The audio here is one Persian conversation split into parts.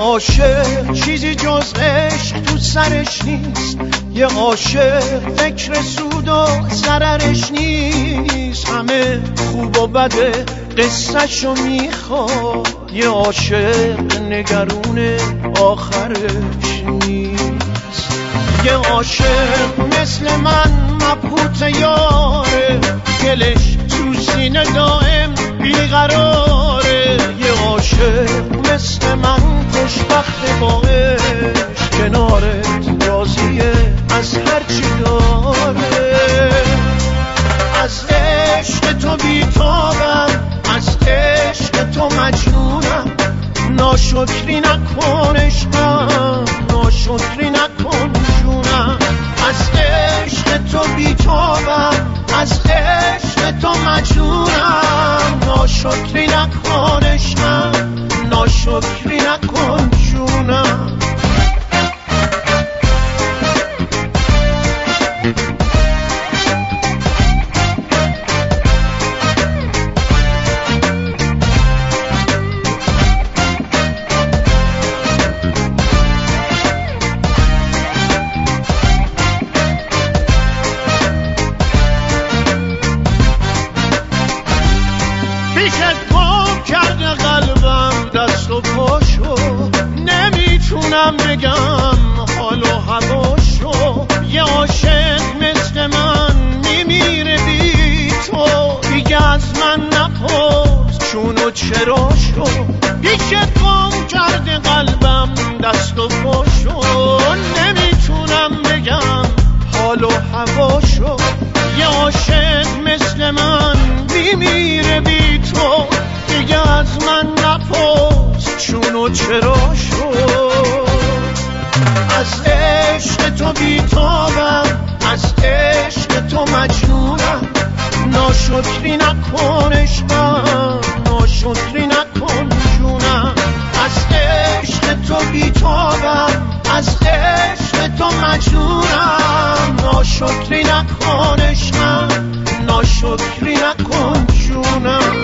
عاشق چیزی جز عشق تو سرش نیست، یه عاشق فکر سود و ضررش نیست، همه خوب و بده قصه‌شو میخواد، یه عاشق نگرون آخرش نیست. یه عاشق مثل من مبهوت یاره، دلش تو سینه دائم بیقراره، یه عاشق مثل من خوشبخت با عشق، کنارت راضیه از هرچی داره. از عشق تو بیتابم، از عشق تو مجنونم، ناشکری نکن عشقم، ناشکری نکن جونم. از عشق تو بیتابم، از عشق تو مجنونم، ناشکری نکن عشقم، ناشکری نکن جونم. نمیتونم بگم حال و هواشو، یه عاشق مثل من میمیره بی تو، دیگه از من نپرس چون و چراشو، پیشت گم کرده قلبم دست و پاشو. نمیتونم بگم حال و هواشو، یه عاشق مثل من میمیره بی تو، دیگه از من نپرس چون و چراشو. از عشق تو بیتابم، از عشق تو مجنونم، ناشکری نکن عشقم، ناشکری نکن جونم. از عشق تو بیتابم، از عشق تو مجنونم، ناشکری نکن عشقم، ناشکری نکن جونم.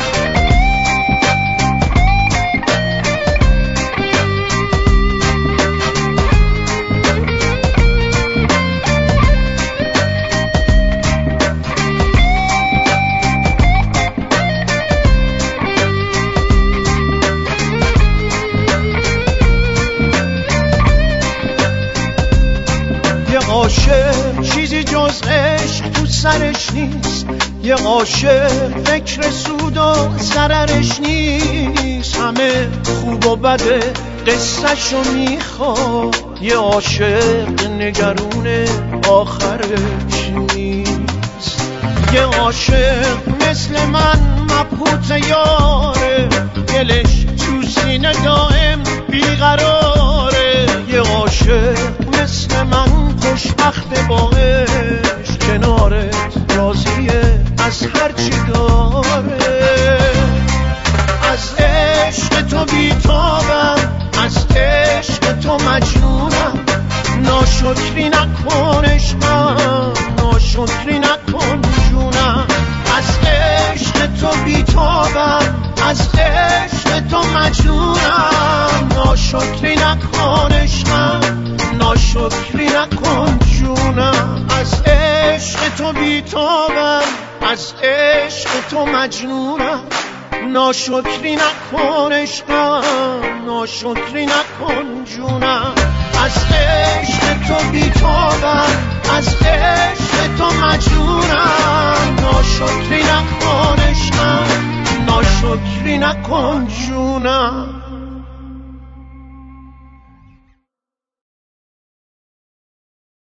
عاشق چیزی جز عشق تو سرش نیست، یه عاشق فکر سود و ضررش نیست، همه خوب و بده قصه‌شو میخواد، یه عاشق نگرون آخرش نیست. یه عاشق مثل من مبهوت یاره، دلش تو سینه دائم بیقراره، یه عاشق مثل من خوشبخت با عشق، کنارت راضیه از هرچی داره. از عشق تو بیتابم، از عشق تو مجنونم، ناشکری نکن عشقم، ناشکری نکن جونم. از عشق تو بیتابم، از عشق تو مجنونم، ناشکری نکن عشقم، ناشکری نکن جونم. از عشق تو بیتابم، از عشق تو مجنونم، ناشکری نکن عشقم، ناشکری نکن جونم. از عشق تو بیتابم، از عشق تو مجنونم، ناشکری نکن عشقم، ناشکری نکن جونم.